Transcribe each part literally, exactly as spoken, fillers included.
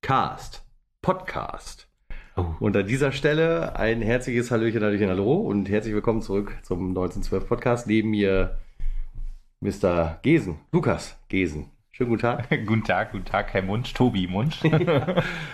Cast. Podcast. Oh. Und an dieser Stelle ein herzliches Hallöchen, Hallöchen, Hallo und herzlich willkommen zurück zum neunzehnhundertzwölf Podcast. Neben mir Mister Gesen, Lukas Gesen. Schönen guten Tag. Guten Tag, guten Tag, Herr Munsch, Tobi Munsch. ja,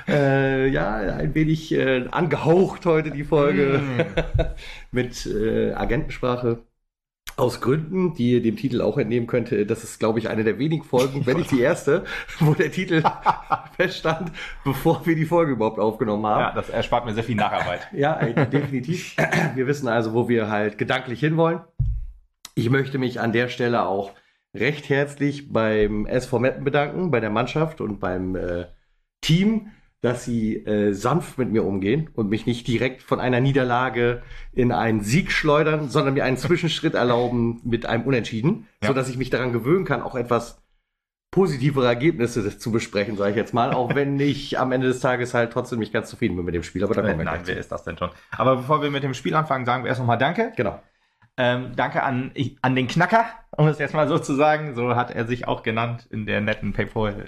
äh, ja, ein wenig äh, angehaucht heute die Folge mm. mit äh, Agentensprache. Aus Gründen, die ihr dem Titel auch entnehmen könnt, das ist, glaube ich, eine der wenigen Folgen, wenn nicht die erste, wo der Titel feststand, bevor wir die Folge überhaupt aufgenommen haben. Ja, das erspart mir sehr viel Nacharbeit. Ja, definitiv. Wir wissen also, wo wir halt gedanklich hinwollen. Ich möchte mich an der Stelle auch recht herzlich beim S V Meppen bedanken, bei der Mannschaft und beim äh, Team, dass sie äh, sanft mit mir umgehen und mich nicht direkt von einer Niederlage in einen Sieg schleudern, sondern mir einen Zwischenschritt erlauben mit einem Unentschieden, ja. Sodass ich mich daran gewöhnen kann, auch etwas positivere Ergebnisse zu besprechen, sage ich jetzt mal, auch wenn ich am Ende des Tages halt trotzdem nicht ganz zufrieden bin mit dem Spiel. Aber da kommen wir Nein, wer ist das denn schon? Aber bevor wir mit dem Spiel anfangen, sagen wir erst nochmal Danke. Genau. Ähm, danke an, an den Knacker, um es jetzt mal so zu sagen. So hat er sich auch genannt in der netten PayPal,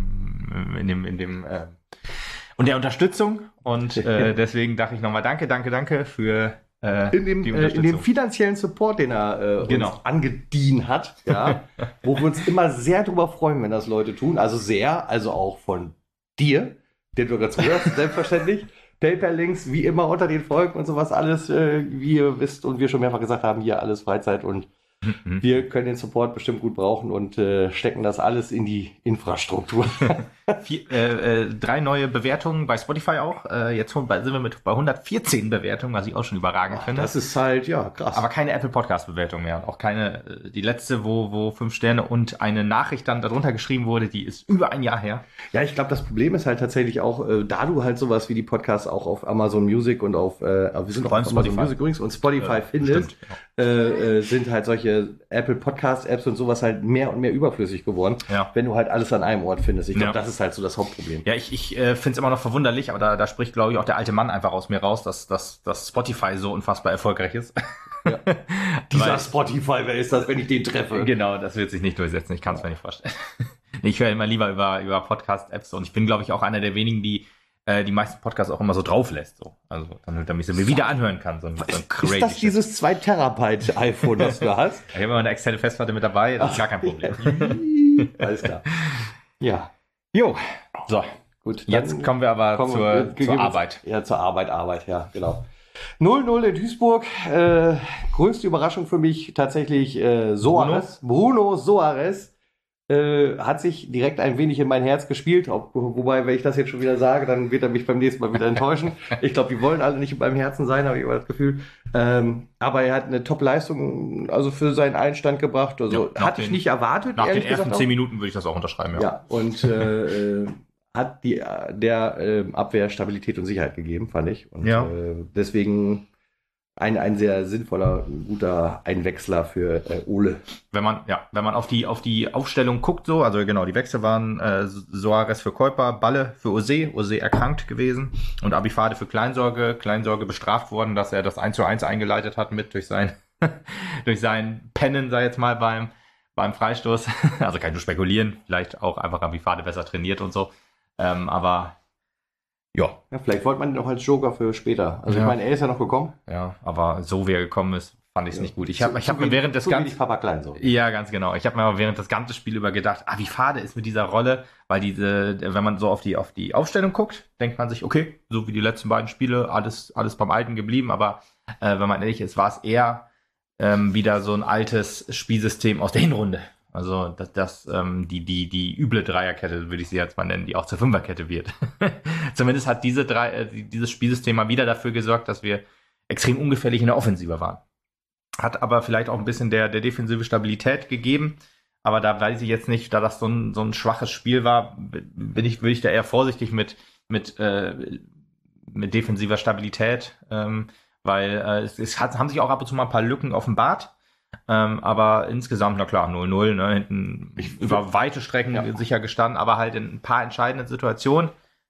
ähm, in dem, in dem, äh, und der Unterstützung. Und äh, deswegen dachte ich nochmal Danke, danke, danke für äh, in dem, die Unterstützung. Äh, in dem finanziellen Support, den er äh, genau. uns angedient hat, ja, wo wir uns immer sehr drüber freuen, wenn das Leute tun. Also sehr, also auch von dir, den du gerade zuhörst, selbstverständlich. PayPal-Links, wie immer, unter den Folgen und sowas alles, äh, wie ihr wisst und wir schon mehrfach gesagt haben, hier alles Freizeit und mhm. wir können den Support bestimmt gut brauchen und äh, stecken das alles in die Infrastruktur. Vier, äh, äh, drei neue Bewertungen bei Spotify auch. Äh, jetzt sind wir mit bei hundertvierzehn Bewertungen, was ich auch schon überragend Ach, finde. Das ist halt, ja, krass. Aber keine Apple Podcast Bewertung mehr. Auch keine, äh, die letzte, wo, wo fünf Sterne und eine Nachricht dann darunter geschrieben wurde, die ist über ein Jahr her. Ja, ich glaube, das Problem ist halt tatsächlich auch, äh, da du halt sowas wie die Podcasts auch auf Amazon Music und auf, äh, wir sind auch auf Amazon Spotify. Music übrigens und Spotify ja, findest, stimmt, ja. äh, äh, sind halt solche Apple Podcast Apps und sowas halt mehr und mehr überflüssig geworden, ja. wenn du halt alles an einem Ort findest. Ich glaube, ja. das ist halt so das Hauptproblem. Ja, ich, ich äh, finde es immer noch verwunderlich, aber da, da spricht, glaube ich, auch der alte Mann einfach aus mir raus, dass, dass, dass Spotify so unfassbar erfolgreich ist. Ja. Dieser Weil, Spotify, wer ist das, wenn ich den treffe? Genau, das wird sich nicht durchsetzen, ich kann es ja. mir nicht vorstellen. Ich höre immer lieber über, über Podcast-Apps und ich bin, glaube ich, auch einer der wenigen, die äh, die meisten Podcasts auch immer so drauf lässt. So. Also damit, damit ich sie mir wieder anhören kann. So ein, so ein ist das dieses zwei Terabyte iPhone, das du hast? Ich habe immer eine externe Festplatte mit dabei, das ist gar kein Problem. Alles klar. Ja. Jo, so. Gut, jetzt kommen wir aber kommen zur, wir, zur Arbeit. Ja, zur Arbeit, Arbeit, ja, genau. null null in Duisburg. Äh, größte Überraschung für mich tatsächlich äh, Soares. Bruno, Bruno Soares äh, hat sich direkt ein wenig in mein Herz gespielt. Ob, wobei, wenn ich das jetzt schon wieder sage, dann wird er mich beim nächsten Mal wieder enttäuschen. Ich glaube, die wollen alle nicht in meinem Herzen sein, habe ich immer das Gefühl. Ähm, aber er hat eine Top-Leistung also für seinen Einstand gebracht. Also ja, hatte ich nicht erwartet. Nach den ersten zehn Minuten würde ich das auch unterschreiben. Ja, ja und äh, hat die, der äh, Abwehr Stabilität und Sicherheit gegeben, fand ich. Und ja. äh, deswegen ein, ein sehr sinnvoller, guter Einwechsler für äh, Ole. Wenn man, ja, wenn man auf die, auf die Aufstellung guckt, so, also genau, die Wechsel waren äh, Soares für Keuper, Balle für Ose, Ose erkrankt gewesen und Abifade für Kleinsorge, Kleinsorge bestraft worden, dass er das eins zu eins eingeleitet hat mit durch sein, durch sein Pennen, sei jetzt mal beim, beim Freistoß. Also kann ich nur spekulieren, vielleicht auch einfach Abifade besser trainiert und so. Ähm, aber ja. ja. Vielleicht wollte man ihn auch als Joker für später. Also ja. ich meine, er ist ja noch gekommen. Ja, aber so wie er gekommen ist, fand ich es ja. nicht gut. Ich habe ich hab mir während des ganzen Papa Klein so. Ja, ganz genau. Ich habe mir aber während des ganzen Spiels über gedacht, ah, wie fade ist mit dieser Rolle, weil diese, wenn man so auf die auf die Aufstellung guckt, denkt man sich, okay, so wie die letzten beiden Spiele, alles alles beim Alten geblieben. Aber äh, wenn man ehrlich ist, war es eher ähm, wieder so ein altes Spielsystem aus der Hinrunde. Also das, das ähm, die die die üble Dreierkette, würde ich sie jetzt mal nennen, die auch zur Fünferkette wird. Zumindest hat diese drei äh, dieses Spielsystem mal wieder dafür gesorgt, dass wir extrem ungefährlich in der Offensive waren. Hat aber vielleicht auch ein bisschen der der defensive Stabilität gegeben. Aber da weiß ich jetzt nicht, da das so ein so ein schwaches Spiel war, bin ich würde ich da eher vorsichtig mit mit äh, mit defensiver Stabilität, ähm, weil äh, es, es hat, haben sich auch ab und zu mal ein paar Lücken offenbart. Ähm, aber insgesamt, na klar, null null, ne, hinten ich, über weite Strecken ja. sicher gestanden, aber halt in ein paar entscheidenden Situationen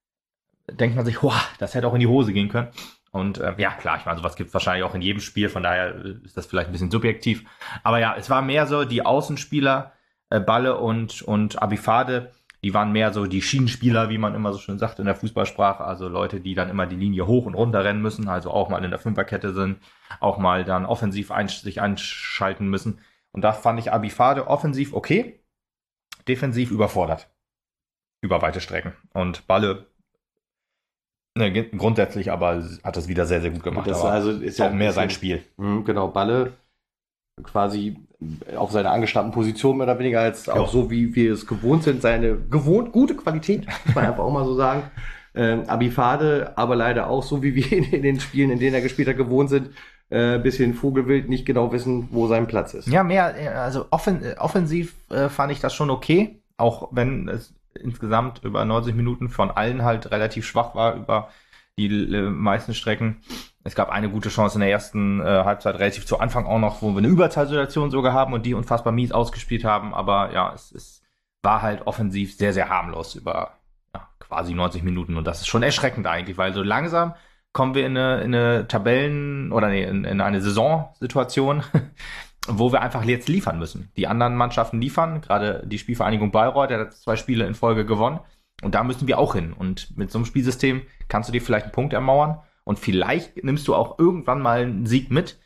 denkt man sich, wow, das hätte auch in die Hose gehen können. Und äh, ja, klar, ich meine, sowas gibt es wahrscheinlich auch in jedem Spiel, von daher ist das vielleicht ein bisschen subjektiv. Aber ja, es war mehr so, die Außenspieler, äh, Balle und, und Abifade, Die waren mehr so die Schienenspieler, wie man immer so schön sagt in der Fußballsprache. Also Leute, die dann immer die Linie hoch und runter rennen müssen, also auch mal in der Fünferkette sind, auch mal dann offensiv ein, sich einschalten müssen. Und da fand ich Abifade offensiv okay, defensiv überfordert. Über weite Strecken. Und Balle ne, grundsätzlich aber hat es wieder sehr, sehr gut gemacht. Das aber also ist auch ja mehr sein Spiel. Mh, genau, Balle quasi auf seiner angestammten Position mehr oder weniger als auch Ja. so, wie wir es gewohnt sind, seine gewohnt gute Qualität, muss man einfach auch mal so sagen. Ähm, Abifade, aber leider auch so, wie wir in, in den Spielen, in denen er gespielt hat, gewohnt sind, äh, bisschen Vogelwild, nicht genau wissen, wo sein Platz ist. Ja, mehr, also offen, offensiv äh, fand ich das schon okay, auch wenn es insgesamt über neunzig Minuten von allen halt relativ schwach war über die äh, meisten Strecken. Es gab eine gute Chance in der ersten äh, Halbzeit, relativ zu Anfang auch noch, wo wir eine Überzahlsituation sogar haben und die unfassbar mies ausgespielt haben. Aber ja, es, es war halt offensiv sehr, sehr harmlos über ja, quasi neunzig Minuten. Und das ist schon erschreckend eigentlich, weil so langsam kommen wir in eine, in eine Tabellen- oder nee, in, in eine Saisonsituation, wo wir einfach jetzt liefern müssen. Die anderen Mannschaften liefern, gerade die Spielvereinigung Bayreuth, der hat zwei Spiele in Folge gewonnen. Und da müssen wir auch hin. Und mit so einem Spielsystem kannst du dir vielleicht einen Punkt ermauern. Und vielleicht nimmst du auch irgendwann mal einen Sieg mit.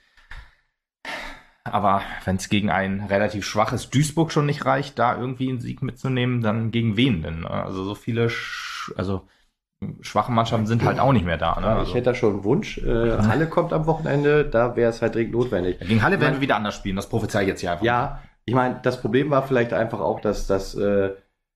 Aber wenn es gegen ein relativ schwaches Duisburg schon nicht reicht, da irgendwie einen Sieg mitzunehmen, dann gegen wen denn? Also so viele sch- also schwache Mannschaften sind halt auch nicht mehr da. Ne? Ja, Also ich hätte da schon einen Wunsch. Äh, Halle kommt am Wochenende, da wäre es halt dringend notwendig. gegen Halle werden wir wieder anders spielen, das prophezei ich jetzt hier einfach. Ja, ich meine, das Problem war vielleicht einfach auch, dass das äh,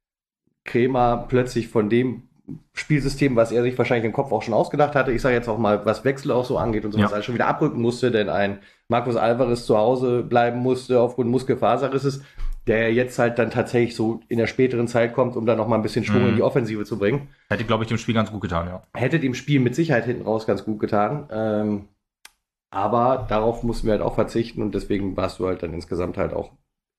Kremer plötzlich von dem Spielsystem, was er sich wahrscheinlich im Kopf auch schon ausgedacht hatte, ich sage jetzt auch mal, was Wechsel auch so angeht und sowas, Ja. alles schon wieder abrücken musste, denn ein Markus Alvarez zu Hause bleiben musste aufgrund Muskelfaserrisses, der jetzt halt dann tatsächlich so in der späteren Zeit kommt, um dann noch mal ein bisschen Schwung Mhm. in die Offensive zu bringen. Hätte, glaube ich, dem Spiel ganz gut getan, ja. Hätte dem Spiel mit Sicherheit hinten raus ganz gut getan. Ähm, aber darauf mussten wir halt auch verzichten und deswegen warst du halt dann insgesamt halt auch.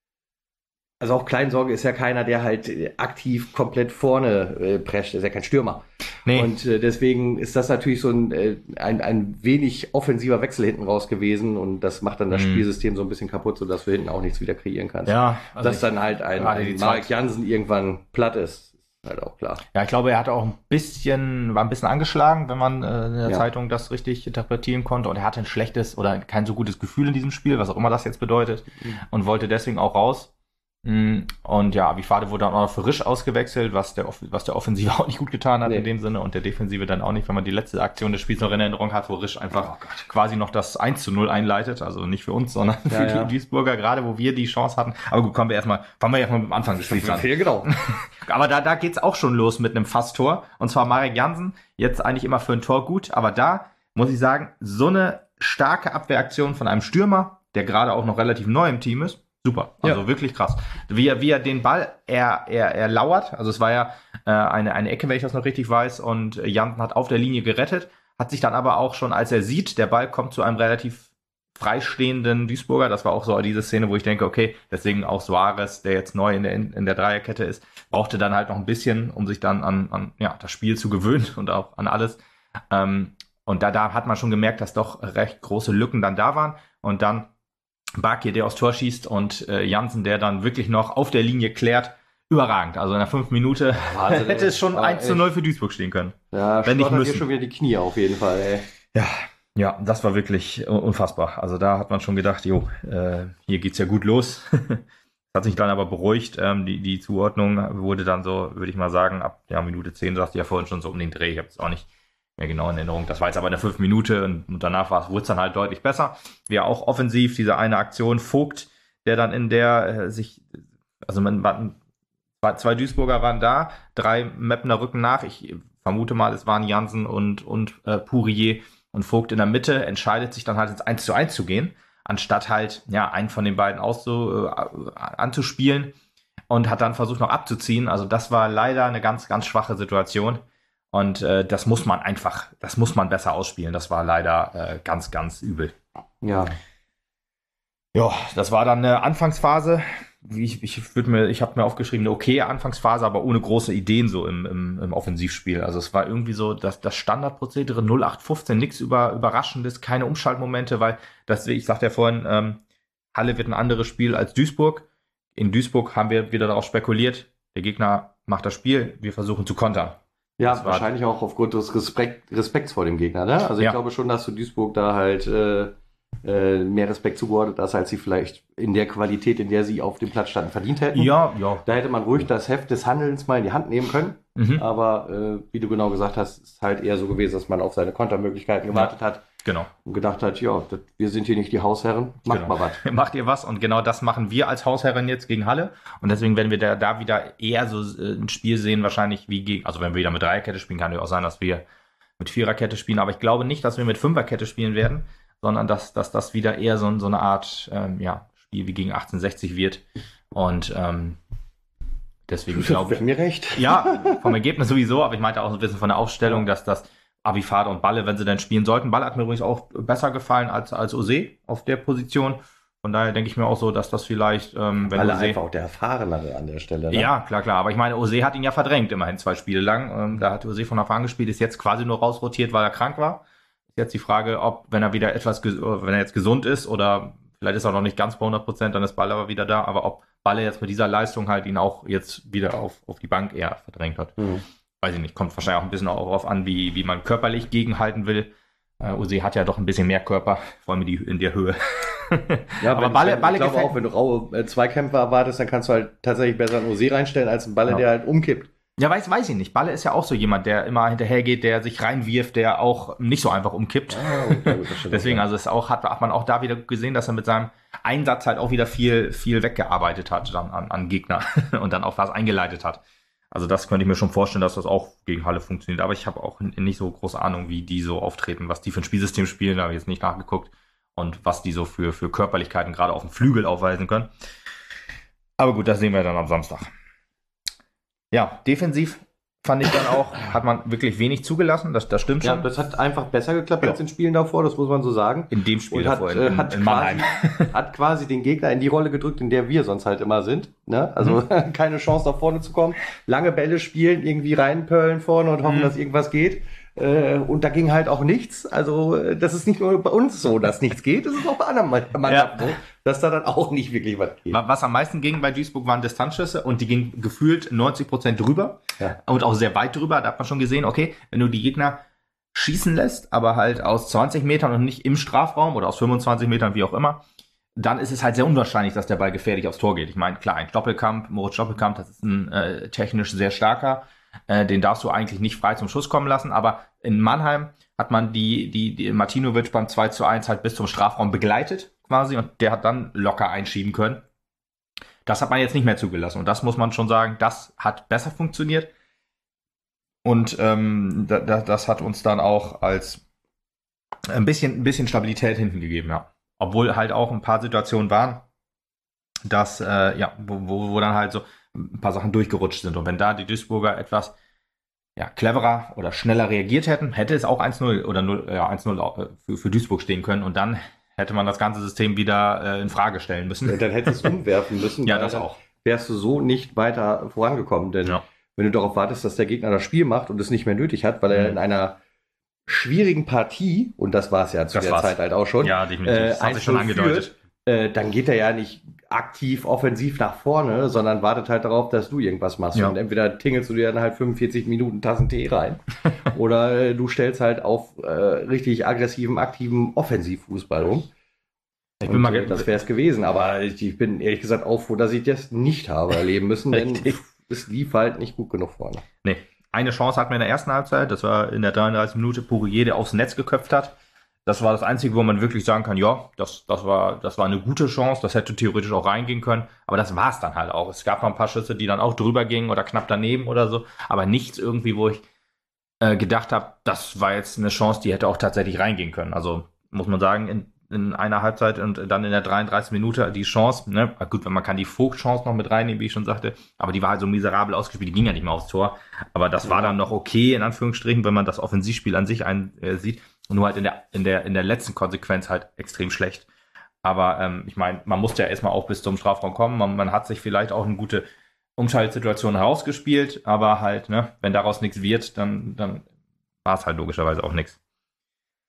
Also auch Kleinsorge ist ja keiner, der halt aktiv komplett vorne äh, prescht, ist ja kein Stürmer. Nee. Und äh, deswegen ist das natürlich so ein, äh, ein, ein wenig offensiver Wechsel hinten raus gewesen und das macht dann das Mhm. Spielsystem so ein bisschen kaputt, sodass du hinten auch nichts wieder kreieren kannst. Ja, also Dass ich, dann halt ein, gerade die ein Zeit. Marek Jansen irgendwann platt ist, ist halt auch klar. ja, ich glaube, er hatte auch ein bisschen, war ein bisschen angeschlagen, wenn man äh, in der Ja. Zeitung das richtig interpretieren konnte. Und er hatte ein schlechtes oder kein so gutes Gefühl in diesem Spiel, was auch immer das jetzt bedeutet, Mhm. und wollte deswegen auch raus. Mm, Und ja, Abifade wurde dann auch noch für Risch ausgewechselt, was der, Off- was der Offensive auch nicht gut getan hat Nee. in dem Sinne und der Defensive dann auch nicht, wenn man die letzte Aktion des Spiels noch in Erinnerung hat, wo Risch einfach Oh Gott. quasi noch das eins zu null einleitet, also nicht für uns, sondern Ja, für ja. die Duisburger, gerade wo wir die Chance hatten. Aber gut, kommen wir erstmal, fangen wir erstmal mit dem Anfang des Spiels an. Ja, genau. Aber da, da geht's auch schon los mit einem Fast-Tor. Und zwar Marek Jansen, jetzt eigentlich immer für ein Tor gut. Aber da muss ich sagen, so eine starke Abwehraktion von einem Stürmer, der gerade auch noch relativ neu im Team ist, super. Also Ja. wirklich krass. Wie er, wie er den Ball, er, er, er lauert. Also es war ja äh, eine, eine Ecke, wenn ich das noch richtig weiß. Und Jansen hat auf der Linie gerettet, hat sich dann aber auch schon, als er sieht, der Ball kommt zu einem relativ freistehenden Duisburger. Das war auch so diese Szene, wo ich denke, okay, deswegen auch Suarez, der jetzt neu in der, in der Dreierkette ist, brauchte dann halt noch ein bisschen, um sich dann an, an ja, das Spiel zu gewöhnen und auch an alles. Ähm, und da, da hat man schon gemerkt, dass doch recht große Lücken dann da waren. Und dann Bakir, der aufs Tor schießt und äh, Jansen, der dann wirklich noch auf der Linie klärt. Überragend. Also in der fünf Minute Wahnsinn, hätte es schon ey. eins zu null für Duisburg stehen können. Ja, Wenn nicht stottert müssen. hier schon wieder die Knie auf jeden Fall, ey. Ja, ja, das war wirklich unfassbar. Also da hat man schon gedacht, jo, äh, hier geht's ja gut los. Hat sich dann aber beruhigt. Ähm, die, die Zuordnung wurde dann so, würde ich mal sagen, ab ja, Minute zehn, sagte ja vorhin schon so um den Dreh. Ich habe es auch nicht mehr genau in Erinnerung. Das war jetzt aber in der fünf Minute und, und danach wurde es dann halt deutlich besser. Wir auch offensiv, diese eine Aktion, Vogt, der dann in der äh, sich, also man war, zwei Duisburger waren da, drei Meppner rücken nach. Ich vermute mal, es waren Jansen und, und äh, Pourier und Vogt in der Mitte, entscheidet sich dann halt ins eins zu eins zu gehen, anstatt halt ja einen von den beiden auszu, äh, anzuspielen und hat dann versucht noch abzuziehen. Also das war leider eine ganz, ganz schwache Situation. Und äh, das muss man einfach, das muss man besser ausspielen. Das war leider äh, ganz, ganz übel. Ja. Ja, das war dann eine Anfangsphase. Ich, ich würde mir, ich habe mir aufgeschrieben, eine okaye Anfangsphase, aber ohne große Ideen so im, im, im Offensivspiel. Also es war irgendwie so das, das Standardprozedere null acht fünfzehn, nichts über, Überraschendes, keine Umschaltmomente, weil das, ich sagte ja vorhin, ähm, Halle wird ein anderes Spiel als Duisburg. In Duisburg haben wir wieder darauf spekuliert, der Gegner macht das Spiel, wir versuchen zu kontern. Ja, wahrscheinlich auch aufgrund des Respekt, Respekts vor dem Gegner. Ne? Also ich ja. glaube schon, dass du Duisburg da halt äh, äh, mehr Respekt zugeordnet hast, als sie vielleicht in der Qualität, in der sie auf dem Platz standen, verdient hätten. Ja, ja. Da hätte man ruhig das Heft des Handelns mal in die Hand nehmen können. Mhm. Aber äh, wie du genau gesagt hast, ist halt eher so gewesen, dass man auf seine Kontermöglichkeiten gewartet ja. hat. Genau. Und gedacht hat, ja, das, wir sind hier nicht die Hausherren, macht genau. mal was. Macht ihr was? Und genau das machen wir als Hausherren jetzt gegen Halle. Und deswegen werden wir da, da wieder eher so äh, ein Spiel sehen, wahrscheinlich wie gegen, also wenn wir wieder mit Dreierkette spielen, kann ja auch sein, dass wir mit Viererkette spielen. Aber ich glaube nicht, dass wir mit Fünferkette spielen werden, sondern dass, dass das wieder eher so, so eine Art ähm, ja, Spiel wie gegen achtzehnhundertsechzig wird. Und ähm, deswegen glaube ich. mir recht. Ja, vom Ergebnis sowieso, aber ich meinte auch so ein bisschen von der Aufstellung, dass das Abifade und Balle, wenn sie dann spielen sollten. Balle hat mir übrigens auch besser gefallen als, als Ose auf der Position. Von daher denke ich mir auch so, dass das vielleicht, ähm, wenn Balle Ose, einfach auch der Erfahrenere an der Stelle. Ne? Ja, klar, klar. Aber ich meine, Ose hat ihn ja verdrängt, immerhin zwei Spiele lang. Ähm, da hat Ose von Anfang an gespielt, ist jetzt quasi nur rausrotiert, weil er krank war. Ist jetzt die Frage, ob, wenn er wieder etwas, wenn er jetzt gesund ist oder vielleicht ist er noch nicht ganz bei hundert Prozent, dann ist Balle aber wieder da. Aber ob Balle jetzt mit dieser Leistung halt ihn auch jetzt wieder auf, auf die Bank eher verdrängt hat. Mhm. Weiß ich nicht, kommt wahrscheinlich auch ein bisschen auch darauf an, wie, wie man körperlich gegenhalten will. Äh, Ose hat ja doch ein bisschen mehr Körper, vor allem in, die, in der Höhe. Ja, aber Balle, Balle ich glaube auch, wenn du raue äh, Zweikämpfer erwartest, dann kannst du halt tatsächlich besser einen Ose reinstellen als einen Balle, ja. der halt umkippt. Ja, weiß, weiß ich nicht. Balle ist ja auch so jemand, der immer hinterhergeht, der sich reinwirft, der auch nicht so einfach umkippt. Ah, okay, Deswegen, also es auch, hat, hat man auch da wieder gesehen, dass er mit seinem Einsatz halt auch wieder viel, viel weggearbeitet hat dann an, an Gegner und dann auch was eingeleitet hat. Also das könnte ich mir schon vorstellen, dass das auch gegen Halle funktioniert. Aber ich habe auch nicht so große Ahnung, wie die so auftreten, was die für ein Spielsystem spielen. Da habe ich jetzt nicht nachgeguckt. Und was die so für, für Körperlichkeiten gerade auf dem Flügel aufweisen können. Aber gut, das sehen wir dann am Samstag. Ja, defensiv fand ich dann auch, hat man wirklich wenig zugelassen. Das, das stimmt schon. Ja, das hat einfach besser geklappt ja. als in Spielen davor, das muss man so sagen. In dem Spiel Und davor, hat, in, in, hat, in quasi, Mannheim. hat quasi den Gegner in die Rolle gedrückt, in der wir sonst halt immer sind. Ne? Also mhm. keine Chance nach vorne zu kommen. Lange Bälle spielen, irgendwie reinpöllen vorne und hoffen, mhm. dass irgendwas geht. Äh, und da ging halt auch nichts. Also das ist nicht nur bei uns so, dass nichts geht. Das ist auch bei anderen Mannschaften ja. so, dass da dann auch nicht wirklich was geht. Was am meisten ging bei Duisburg waren Distanzschüsse und die gingen gefühlt neunzig Prozent drüber ja. und auch sehr weit drüber. Da hat man schon gesehen, okay, wenn du die Gegner schießen lässt, aber halt aus zwanzig Metern und nicht im Strafraum oder aus fünfundzwanzig Metern, wie auch immer, dann ist es halt sehr unwahrscheinlich, dass der Ball gefährlich aufs Tor geht. Ich meine, klar, ein Doppelkamp, Moritz Doppelkamp, das ist ein äh, technisch sehr starker. Äh, den darfst du eigentlich nicht frei zum Schuss kommen lassen, aber in Mannheim hat man die, die, die Martinovic beim zwei zu eins halt bis zum Strafraum begleitet quasi und der hat dann locker einschieben können. Das hat man jetzt nicht mehr zugelassen und das muss man schon sagen, das hat besser funktioniert und ähm, da, das hat uns dann auch als ein bisschen, ein bisschen Stabilität hinten gegeben, ja. Obwohl halt auch ein paar Situationen waren, dass, äh, ja, wo, wo, wo dann halt so ein paar Sachen durchgerutscht sind. Und wenn da die Duisburger etwas ja, cleverer oder schneller reagiert hätten, hätte es auch eins null oder null, ja, eins null für, für Duisburg stehen können. Und dann hätte man das ganze System wieder äh, in Frage stellen müssen. Ja, dann hättest du es umwerfen müssen. Ja, das auch. Wärst du so nicht weiter vorangekommen. Denn ja. wenn du darauf wartest, dass der Gegner das Spiel macht und es nicht mehr nötig hat, weil mhm. er in einer schwierigen Partie, und das war es ja zu das der war's. Zeit halt auch schon, ja, definitiv. Äh, das hat sich schon angedeutet. Führt, äh, dann geht er ja nicht aktiv offensiv nach vorne, sondern wartet halt darauf, dass du irgendwas machst. Ja. Und entweder tingelst du dir dann halt fünfundvierzig Minuten Tassen Tee rein oder äh, du stellst halt auf äh, richtig aggressiven, aktiven Offensivfußball um. Ich bin und, mal äh, das wäre es gewesen, aber ich, ich bin ehrlich gesagt auch froh, dass ich das nicht habe erleben müssen, denn es lief halt nicht gut genug vorne. Nee, eine Chance hatten wir in der ersten Halbzeit, das war in der dreiunddreißigsten Minute Pourier, der aufs Netz geköpft hat. Das war das Einzige, wo man wirklich sagen kann, ja, das, das, war, das war eine gute Chance, das hätte theoretisch auch reingehen können, aber das war es dann halt auch. Es gab noch ein paar Schüsse, die dann auch drüber gingen oder knapp daneben oder so, aber nichts irgendwie, wo ich äh, gedacht habe, das war jetzt eine Chance, die hätte auch tatsächlich reingehen können. Also muss man sagen, in, in einer Halbzeit und dann in der dreiunddreißigsten Minute die Chance, ne, gut, man kann die Vogt-Chance noch mit reinnehmen, wie ich schon sagte, aber die war halt so miserabel ausgespielt, die ging ja nicht mehr aufs Tor, aber das ja. war dann noch okay, in Anführungsstrichen, wenn man das Offensivspiel an sich ein, äh, sieht. Nur halt in der, in der, in der letzten Konsequenz halt extrem schlecht. Aber ähm, ich meine, man musste ja erstmal auch bis zum Strafraum kommen. Man, man hat sich vielleicht auch eine gute Umschaltsituation herausgespielt, aber halt, ne, wenn daraus nichts wird, dann, dann war es halt logischerweise auch nichts.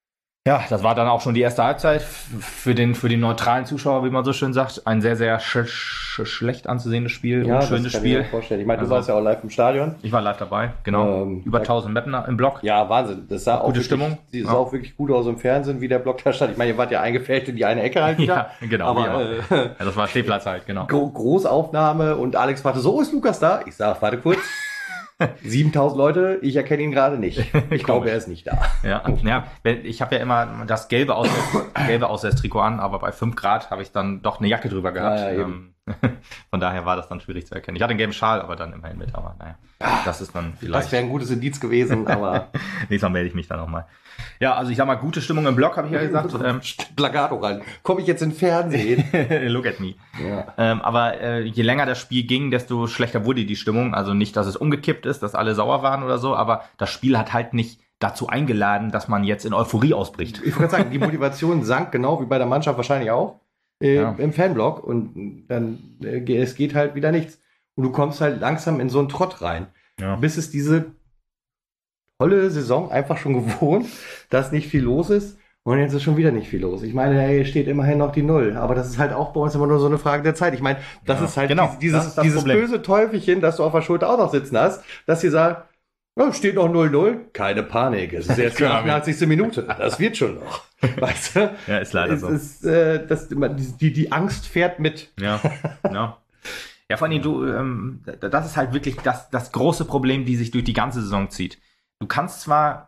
Ja, das war dann auch schon die erste Halbzeit. Für den, für den neutralen Zuschauer, wie man so schön sagt, ein sehr, sehr sch sch schlecht anzusehendes Spiel, Ja, unschönes das kann Spiel. Ich mir vorstellen. Ich meine, Also, du warst ja auch live im Stadion. Ich war live dabei, genau. Ähm, Über tausend Mapner im Block. Ja, Wahnsinn. Das sah auch Gute wirklich, Stimmung. Die sah Ja. auch wirklich gut aus im Fernsehen, wie der Block da stand. Ich meine, ihr wart ja eingefällt in die eine Ecke halt wieder. Ja, genau. Aber Aber, äh, ja, das war Stehplatz halt, genau. Gro Großaufnahme und Alex fragte, so ist Lukas da? Ich sag, warte kurz. siebentausend Leute, ich erkenne ihn gerade nicht. Ich glaube, er ist nicht da. Ja, ja, ich habe ja immer das gelbe Auswärts, gelbe Auswärtstrikot an, aber bei fünf Grad habe ich dann doch eine Jacke drüber gehabt. Ja, ja, ähm, von daher war das dann schwierig zu erkennen. Ich hatte einen gelben Schal, aber dann immerhin mit. Aber naja, das ist dann vielleicht. Das wäre ein gutes Indiz gewesen, aber nächstes Mal melde ich mich dann nochmal. Ja, also ich sag mal, gute Stimmung im Block, habe ich ja gesagt. Ähm, Plagato rein. Komme ich jetzt in Fernsehen? Look at me. Ja. Ähm, aber äh, je länger das Spiel ging, desto schlechter wurde die Stimmung. Also nicht, dass es umgekippt ist, dass alle sauer waren oder so, aber das Spiel hat halt nicht dazu eingeladen, dass man jetzt in Euphorie ausbricht. Ich wollte sagen, die Motivation sank genau wie bei der Mannschaft wahrscheinlich auch äh, Ja. im Fanblock und dann äh, es geht halt wieder nichts. Und du kommst halt langsam in so einen Trott rein. Ja. Bis es diese tolle Saison einfach schon gewohnt, dass nicht viel los ist. Und jetzt ist schon wieder nicht viel los. Ich meine, hier steht immerhin noch die Null. Aber das ist halt auch bei uns immer nur so eine Frage der Zeit. Ich meine, das Ja, ist halt genau, dieses, das ist das dieses Problem. böse Teufelchen, das du auf der Schulter auch noch sitzen hast, dass sie sagt, ja, steht noch null null. Keine Panik. Es ist jetzt die Genau. achtundachtzigste Minute. Das wird schon noch. Weißt du? Ja, ist leider es so. Ist, äh, das, die, die Angst fährt mit. Ja, ja. Ja, vor allem, du, ähm, das ist halt wirklich das, das große Problem, die sich durch die ganze Saison zieht. Du kannst zwar,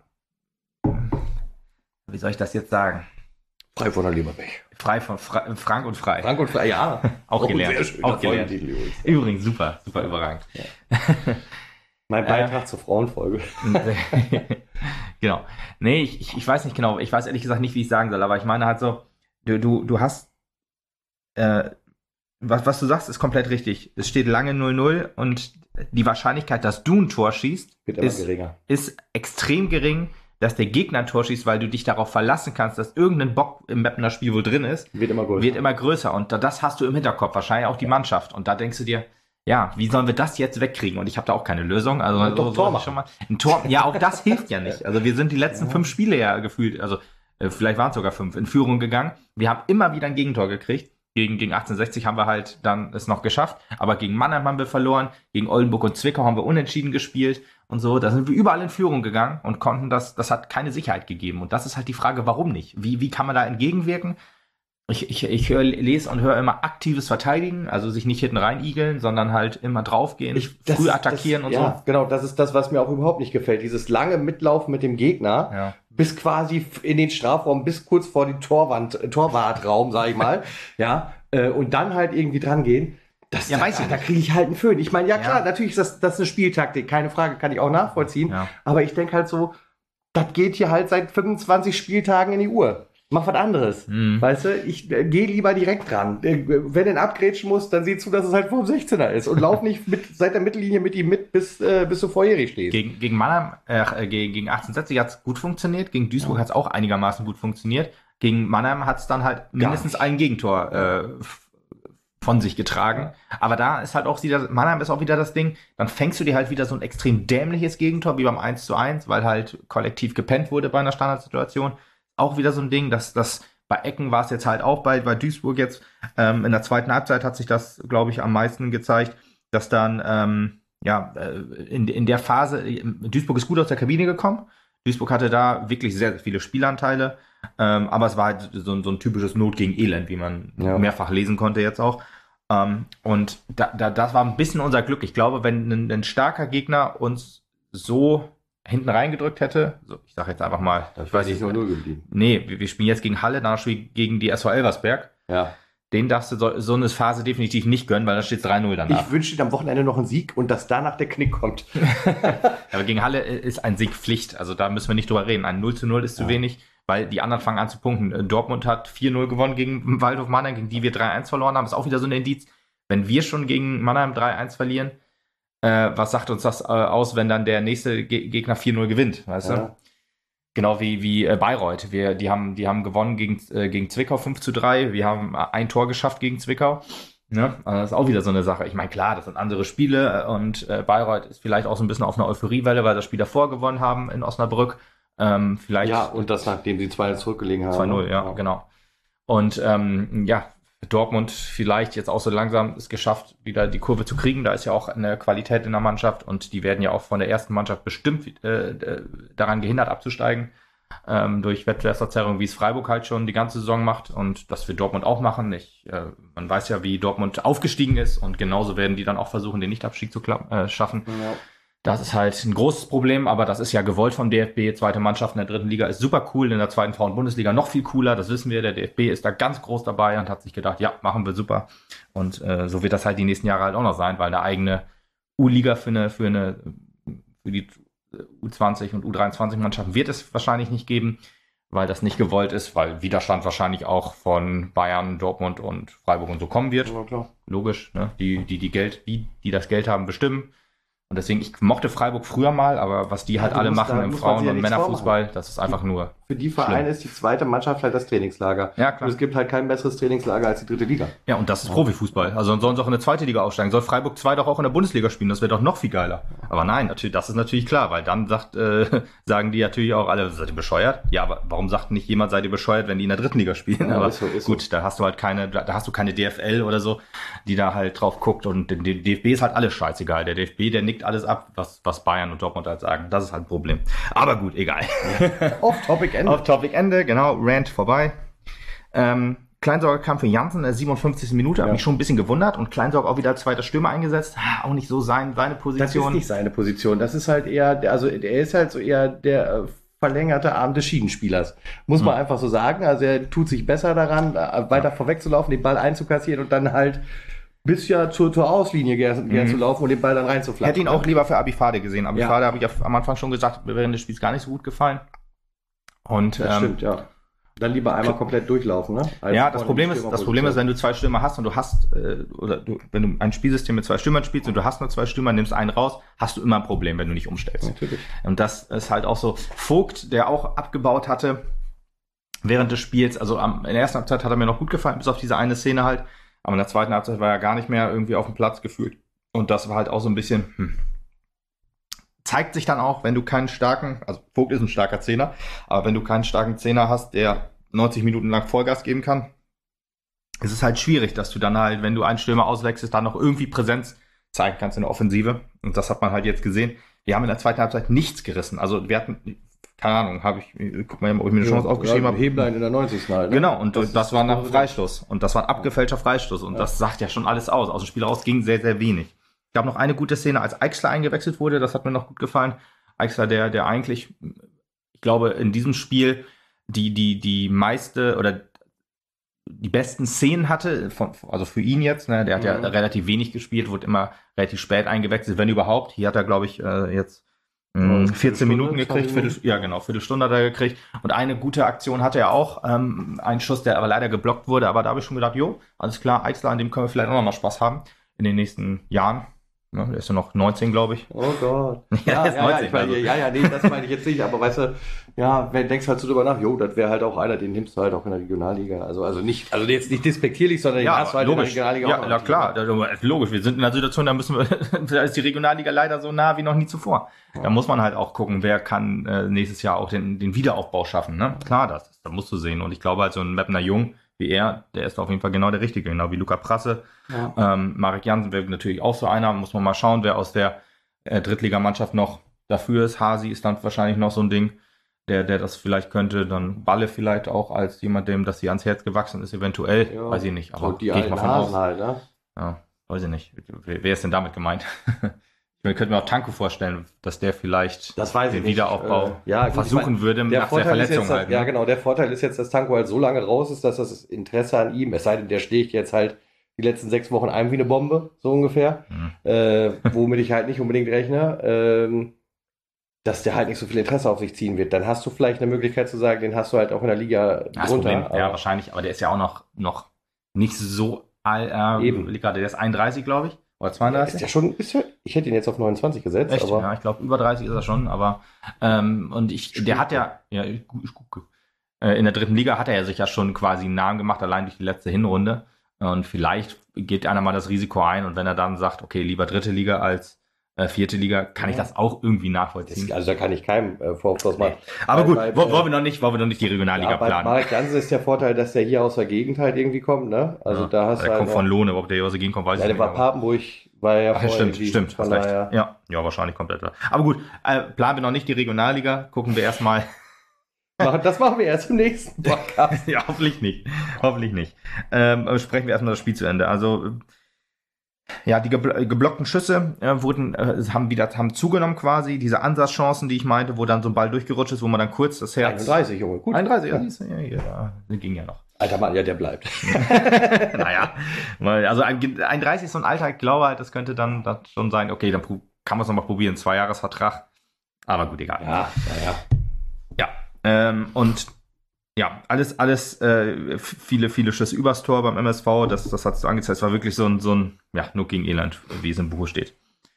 wie soll ich das jetzt sagen? Frei von der Leberbeck. Frei von Fra Frank und frei. Frank und frei, ja. Auch Oh, gelernt. sehr schön. Auch gelernt. Titel übrigens. Übrigens, super, super überragend. Mein Beitrag äh, zur Frauenfolge. Genau. Nee, ich, ich, ich weiß nicht genau. Ich weiß ehrlich gesagt nicht, wie ich sagen soll, aber ich meine halt so, du, du, du hast, äh, was, was du sagst, ist komplett richtig. Es steht lange null null und die Wahrscheinlichkeit, dass du ein Tor schießt, Wird immer ist, geringer. ist extrem gering, dass der Gegner ein Tor schießt, weil du dich darauf verlassen kannst, dass irgendein Bock im Mapner Spiel wohl drin ist, Wird immer größer. wird immer größer. Und da- das hast du im Hinterkopf, wahrscheinlich auch die Mannschaft. Und da denkst du dir, ja, wie sollen wir das jetzt wegkriegen? Und ich habe da auch keine Lösung. Also Ja, doch, so, Tor so machen. schon mal ein Tor. Ja, auch das hilft ja nicht. Also wir sind die letzten Ja. fünf Spiele ja gefühlt, also äh, vielleicht waren es sogar fünf, in Führung gegangen. Wir haben immer wieder ein Gegentor gekriegt. Gegen, gegen achtzehnhundertsechzig haben wir halt dann es noch geschafft. Aber gegen Mannheim haben wir verloren. Gegen Oldenburg und Zwickau haben wir unentschieden gespielt und so. Da sind wir überall in Führung gegangen und konnten das, das hat keine Sicherheit gegeben. Und das ist halt die Frage, warum nicht? Wie, wie kann man da entgegenwirken? Ich, ich, ich hör, lese und höre immer aktives Verteidigen, also sich nicht hinten reinigeln, sondern halt immer draufgehen, Ich- das- früh attackieren das, und ja, genau, das ist das, was mir auch überhaupt nicht gefällt. Dieses lange Mitlaufen mit dem Gegner, so. Ja. bis quasi in den Strafraum, bis kurz vor die Torwand, äh, Torwartraum, sag ich mal. ja, äh, und dann halt irgendwie dran gehen. Das, Ja, da, weiß ich da nicht. kriege ich halt einen Föhn. Ich meine, ja Ja. klar, natürlich ist das, das ist eine Spieltaktik, keine Frage, kann ich auch nachvollziehen. Ja. Aber ich denke halt so, das geht hier halt seit fünfundzwanzig Spieltagen in die Uhr. Mach was anderes. Mhm. Weißt du, ich äh, gehe lieber direkt dran. Äh, wenn er abgrätschen muss, dann sieh zu, dass es halt vor dem sechzehner ist. Und lauf nicht mit, seit der Mittellinie mit ihm mit, bis, äh, bis du vorjährig stehst. Gegen, gegen Mannheim, äh, gegen, gegen achtzehnhundertsechzig hat es gut funktioniert, gegen Duisburg hat es auch einigermaßen gut funktioniert. Gegen Mannheim hat es dann halt mindestens nicht. ein Gegentor äh, f- von sich getragen. Aber da ist halt auch wieder, Mannheim ist auch wieder das Ding, dann fängst du dir halt wieder so ein extrem dämliches Gegentor, wie beim eins zu eins, weil halt kollektiv gepennt wurde bei einer Standardsituation. Auch wieder so ein Ding, dass das bei Ecken war es jetzt halt auch bei, bei Duisburg jetzt. Ähm, in der zweiten Halbzeit hat sich das, glaube ich, am meisten gezeigt, dass dann, ähm, ja, äh, in, in der Phase, äh, Duisburg ist gut aus der Kabine gekommen. Duisburg hatte da wirklich sehr, sehr viele Spielanteile. Ähm, aber es war halt so, ein- so ein typisches Not gegen Elend, wie man Ja. mehrfach lesen konnte jetzt auch. Ähm, und da, da, das war ein bisschen unser Glück. Ich glaube, wenn ein, ein starker Gegner uns so hinten reingedrückt hätte, so, ich sage jetzt einfach mal, ich weiß nicht, null null geblieben. nee, wir, wir spielen jetzt gegen Halle, danach spielen wir gegen die S V Elversberg. Ja. Den darfst du so, so eine Phase definitiv nicht gönnen, weil da steht drei null danach. Ich wünsche dir am Wochenende noch einen Sieg und dass danach der Knick kommt. Aber gegen Halle ist ein Sieg Pflicht, also da müssen wir nicht drüber reden. Ein null zu null ist zu Ja. wenig, weil die anderen fangen an zu punkten. Dortmund hat vier null gewonnen gegen Waldhof Mannheim, gegen die wir drei eins verloren haben. Ist auch wieder so ein Indiz. Wenn wir schon gegen Mannheim drei eins verlieren, äh, was sagt uns das äh, aus, wenn dann der nächste Ge- Gegner vier null gewinnt, weißt du? Ja. Genau wie, wie äh, Bayreuth. Wir, die, haben, die haben gewonnen gegen, äh, gegen Zwickau fünf zu drei. Wir haben äh, ein Tor geschafft gegen Zwickau. Ne? Also das ist auch wieder so eine Sache. Ich meine, klar, das sind andere Spiele äh, und äh, Bayreuth ist vielleicht auch so ein bisschen auf einer Euphoriewelle, weil das Spiel davor gewonnen haben in Osnabrück. Ähm, vielleicht Ja, und das nachdem sie zwei null zurückgelegen haben. zwei null, ja, ja, genau. Und ähm, ja, Dortmund vielleicht jetzt auch so langsam es geschafft, wieder die Kurve zu kriegen. Da ist ja auch eine Qualität in der Mannschaft und die werden ja auch von der ersten Mannschaft bestimmt äh, daran gehindert abzusteigen. Ähm, durch Wettbewerbsverzerrung, wie es Freiburg halt schon die ganze Saison macht und das wird Dortmund auch machen. Ich, äh, man weiß ja, wie Dortmund aufgestiegen ist und genauso werden die dann auch versuchen, den Nichtabstieg zu klappen, äh, schaffen. Ja. Das ist halt ein großes Problem, aber das ist ja gewollt vom D F B. Zweite Mannschaft in der dritten Liga ist super cool, in der zweiten Frauen-Bundesliga noch viel cooler, das wissen wir. Der D F B ist da ganz groß dabei und hat sich gedacht, ja, machen wir super. Und äh, so wird das halt die nächsten Jahre halt auch noch sein, weil eine eigene U-Liga für eine, für eine, für die U zwanzig und U dreiundzwanzig Mannschaften wird es wahrscheinlich nicht geben, weil das nicht gewollt ist, weil Widerstand wahrscheinlich auch von Bayern, Dortmund und Freiburg und so kommen wird. Ja, klar. Logisch, ne? Die, die, die Geld, die, die das Geld haben, bestimmen. Und deswegen, ich mochte Freiburg früher mal, aber was die halt ja, alle machen da, im Frauen- und Männerfußball, das ist einfach nur Für die Vereine schlimm. Ist die zweite Mannschaft halt das Trainingslager. Ja, klar. Und es gibt halt kein besseres Trainingslager als die dritte Liga. Ja, und das ist Profifußball. Also dann sollen sie auch in eine zweite Liga aufsteigen. Soll Freiburg zwei doch auch in der Bundesliga spielen, das wäre doch noch viel geiler. Aber nein, natürlich, das ist natürlich klar, weil dann sagt, äh, sagen die natürlich auch alle, seid ihr bescheuert? Ja, aber warum sagt nicht jemand, seid ihr bescheuert, wenn die in der dritten Liga spielen? Ja, aber ist so, ist gut, so. Da hast du halt keine, da hast du keine D F L oder so, die da halt drauf guckt und der D F B ist halt alles scheißegal. Der D F B, der nickt alles ab, was was Bayern und Dortmund halt sagen. Das ist halt ein Problem. Aber gut, egal. Off-Topic Ende. Off-Topic Ende, genau. Rant vorbei. Ähm, Kleinsorger kam für Janssen in der siebenundfünfzigsten Minute. Ja. Hat mich schon ein bisschen gewundert. Und Kleinsorger auch wieder als zweiter Stürmer eingesetzt. Auch nicht so sein, seine Position. Das ist nicht seine Position. Das ist halt eher, der, also er ist halt so eher der äh, verlängerte Arm des Schiedenspielers. Muss man hm. einfach so sagen. Also er tut sich besser daran, weiter ja. vorwegzulaufen, den Ball einzukassieren und dann halt bis ja zur, zur Auslinie gern, gern mhm. zu laufen und den Ball dann reinzuflacken. Hätte ihn auch lieber für Abifade gesehen. Abifade ja. habe ich am Anfang schon gesagt, während des Spiels gar nicht so gut gefallen. Und, das ähm, stimmt, ja. Dann lieber einmal komplett durchlaufen, ne? Als ja, das Problem ist, das Problem ist, wenn du zwei Stürmer hast und du hast, äh, oder du, wenn du ein Spielsystem mit zwei Stürmern spielst und du hast nur zwei Stürmer, nimmst einen raus, hast du immer ein Problem, wenn du nicht umstellst. Natürlich. Und das ist halt auch so. Vogt, der auch abgebaut hatte während des Spiels, also am, in der ersten Halbzeit hat er mir noch gut gefallen, bis auf diese eine Szene halt. Aber in der zweiten Halbzeit war er gar nicht mehr irgendwie auf dem Platz gefühlt. Und das war halt auch so ein bisschen, hm. zeigt sich dann auch, wenn du keinen starken, also Vogt ist ein starker Zehner, aber wenn du keinen starken Zehner hast, der neunzig Minuten lang Vollgas geben kann, ist es halt schwierig, dass du dann halt, wenn du einen Stürmer auswechselst, dann noch irgendwie Präsenz zeigen kannst in der Offensive. Und das hat man halt jetzt gesehen. Wir haben in der zweiten Halbzeit nichts gerissen. Also wir hatten, keine Ahnung, habe ich, guck mal, ob ich mir eine Chance ja, aufgeschrieben ja, habe. Heblein in der neunzigsten Halt, ne? Genau, und das, das war ein Freistoß. Und das war ein abgefälschter Freistoß. Und ja. das sagt ja schon alles aus. Aus dem Spiel raus ging sehr, sehr wenig. Ich gab noch eine gute Szene, als Eichsler eingewechselt wurde. Das hat mir noch gut gefallen. Eichsler, der, der eigentlich, ich glaube, in diesem Spiel die, die, die meiste oder die besten Szenen hatte, von, also für ihn jetzt, ne, der hat ja, ja relativ wenig gespielt, wurde immer relativ spät eingewechselt, wenn überhaupt. Hier hat er, glaube ich, äh, jetzt mh, vierzehn Minuten gekriegt, Viertel, ja genau, Viertelstunde hat er gekriegt. Und eine gute Aktion hatte er auch, ähm, einen Schuss, der aber leider geblockt wurde, aber da habe ich schon gedacht, jo, alles klar, Eichsler, an dem können wir vielleicht auch noch mal Spaß haben in den nächsten Jahren. Ja, der ist ja noch neunzehn, glaube ich. Oh Gott. Ja, ja, ist ja, neunzehn, ja, ich meine, also. ja, ja, nee, das meine ich jetzt nicht, aber weißt du, ja, wenn denkst halt so drüber nach, jo, das wäre halt auch einer, den nimmst du halt auch in der Regionalliga. Also, also nicht, also jetzt nicht despektierlich, sondern den ja, hast du halt logisch. in der Regionalliga ja, auch. Ja, klar, das, logisch. Wir sind in einer Situation, da müssen wir, da ist die Regionalliga leider so nah wie noch nie zuvor. Ja. Da muss man halt auch gucken, wer kann äh, nächstes Jahr auch den, den Wiederaufbau schaffen, ne? Klar, das, das musst du sehen. Und ich glaube halt so ein Mepner Jung wie er, der ist auf jeden Fall genau der Richtige, genau wie Luca Prasse. Ja. Ähm, Marek Jansen wäre natürlich auch so einer, muss man mal schauen, wer aus der äh, Drittligamannschaft noch dafür ist. Hasi ist dann wahrscheinlich noch so ein Ding, der, der das vielleicht könnte. Dann Balle vielleicht auch als jemand, dem das hier ans Herz gewachsen ist, eventuell. Ja. Weiß ich nicht, aber so die gehe ich mal von Hasen aus. Halt, ne? Ja, weiß ich nicht. Wer, wer ist denn damit gemeint? Ich könnte mir auch Tanko vorstellen, dass der vielleicht das weiß den ich Wiederaufbau äh, ja, gut, versuchen ich mein, würde nach der Verletzung jetzt, halt. Ne? Ja, genau. Der Vorteil ist jetzt, dass Tanko halt so lange raus ist, dass das Interesse an ihm, es sei denn, der schlägt jetzt halt die letzten sechs Wochen ein wie eine Bombe, so ungefähr, mhm. äh, womit ich halt nicht unbedingt rechne, ähm, dass der halt nicht so viel Interesse auf sich ziehen wird. Dann hast du vielleicht eine Möglichkeit zu sagen, den hast du halt auch in der Liga ja, drunter. Problem, ja, wahrscheinlich, aber der ist ja auch noch, noch nicht so alt, äh, eben. Der ist einunddreißig, glaube ich. Oder zweiunddreißig? Ist ja schon, ist ja, ich hätte ihn jetzt auf neunundzwanzig gesetzt. Echt? Aber ja, ich glaube, über dreißig ist er schon, aber ähm, und ich, ich der hat ja, ja, ich, ich gucke. Äh, in der dritten Liga hat er ja sich ja schon quasi einen Namen gemacht, allein durch die letzte Hinrunde. Und vielleicht geht einer mal das Risiko ein und wenn er dann sagt, okay, lieber dritte Liga als äh, vierte Liga, kann ich das auch irgendwie nachvollziehen. Das, also da kann ich keinem äh, Vorwurf draus machen. Aber gut, bei, wollen wir noch nicht, wollen wir noch nicht die Regionalliga ja, bei planen. Marek Jansen ist der Vorteil, dass der hier aus der Gegend halt irgendwie kommt, ne? Also ja, da hast der du kommt halt von Lohne, ob der hier aus der Gegend kommt, weiß ja, ich der nicht. war Papenburg, war ja Ach, ja, stimmt, stimmt, von hast recht. daher. Ja, ja, wahrscheinlich komplett. Aber gut, äh, planen wir noch nicht die Regionalliga, gucken wir erstmal. Das machen wir erst im nächsten Podcast. Ja, hoffentlich nicht. Hoffentlich nicht. Ähm, aber sprechen wir erstmal das Spiel zu Ende. Also, ja, die gebl- geblockten Schüsse äh, wurden, äh, haben wieder, haben zugenommen quasi. Diese Ansatzchancen, die ich meinte, wo dann so ein Ball durchgerutscht ist, wo man dann kurz das Herz. einunddreißig, Junge, gut. einunddreißig, ja, siehst du, ja, ja, ja, ging ja noch. Alter Mann, ja, der bleibt. Naja, also einunddreißig ist so ein Alter, ich glaube halt, das könnte dann das schon sein, okay, dann kann man es nochmal probieren, Zwei-Jahres-Vertrag. Aber gut, egal. Ja, naja. Ja, ähm, und ja, alles, alles, äh, viele, viele Schüsse übers Tor beim M S V, das, das hat es angezeigt, es war wirklich so ein, so ein, ja, Not gegen Elend, wie es im Buch steht.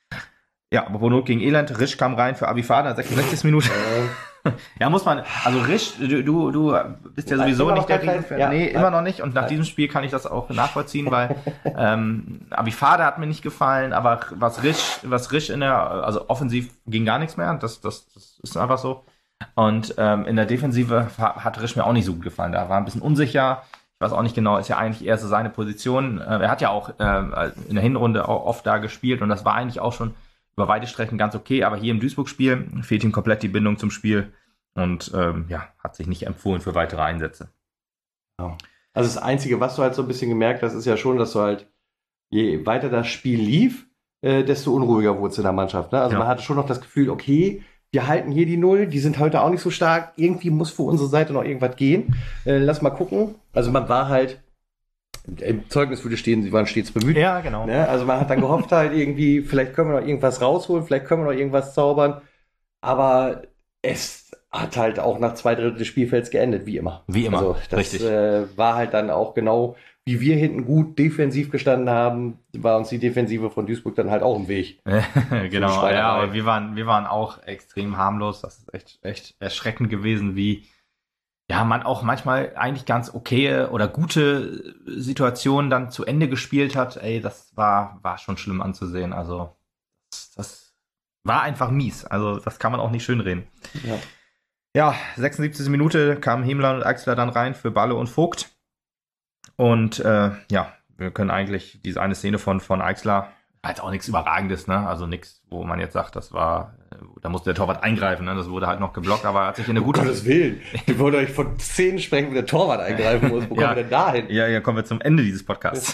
Ja, aber wo Not gegen Elend, Risch kam rein für Avifada, sechsundsechzigste Minute. Äh. Ja, muss man, also Risch, du, du, du bist ja sowieso nicht der Riesenfan. Ja, nee, nein. immer noch nicht, und nach Nein. diesem Spiel kann ich das auch nachvollziehen, weil ähm, Avifada hat mir nicht gefallen, aber was Risch, was Risch in der, also offensiv ging gar nichts mehr, das, das, das ist einfach so. Und ähm, in der Defensive hat Risch mir auch nicht so gut gefallen. Da war ein bisschen unsicher. Ich weiß auch nicht genau, ist ja eigentlich eher so seine Position. Äh, er hat ja auch äh, in der Hinrunde auch oft da gespielt und das war eigentlich auch schon über weite Strecken ganz okay. Aber hier im Duisburg-Spiel fehlt ihm komplett die Bindung zum Spiel und ähm, ja, hat sich nicht empfohlen für weitere Einsätze. Ja. Also das Einzige, was du halt so ein bisschen gemerkt hast, ist ja schon, dass du halt, je weiter das Spiel lief, äh, desto unruhiger wurde es in der Mannschaft. Ne? Also Ja. man hatte schon noch das Gefühl, okay, wir halten hier die Null, die sind heute auch nicht so stark. Irgendwie muss für unsere Seite noch irgendwas gehen. Äh, lass mal gucken. Also man war halt, im Zeugnis würde stehen, sie waren stets bemüht. Ja, genau. Ne? Also man hat dann gehofft halt irgendwie, vielleicht können wir noch irgendwas rausholen, vielleicht können wir noch irgendwas zaubern. Aber es hat halt auch nach zwei Drittel des Spielfelds geendet, wie immer. Wie immer, also das richtig. Äh, war halt dann auch genau, wie wir hinten gut defensiv gestanden haben, war uns die Defensive von Duisburg dann halt auch im Weg. Genau, Schweinerei. ja, aber wir waren, wir waren auch extrem harmlos. Das ist echt, echt erschreckend gewesen, wie ja, man auch manchmal eigentlich ganz okay oder gute Situationen dann zu Ende gespielt hat. Ey, das war, war schon schlimm anzusehen. Also, das, das war einfach mies. Also, das kann man auch nicht schönreden. Ja. Ja, sechsundsiebzigste Minute kamen Himmler und Eichsler dann rein für Balle und Vogt. Und äh, ja, wir können eigentlich diese eine Szene von, von Eichsler, halt auch nichts Überragendes, ne? Also nichts, wo man jetzt sagt, das war, da musste der Torwart eingreifen, ne? Das wurde halt noch geblockt, aber er hat sich in eine gute... Um Gottes Willen. Ich wollte euch von Szenen sprechen, wo der Torwart eingreifen muss. Wo Ja. kommen wir denn da hin? Ja, ja, kommen wir zum Ende dieses Podcasts.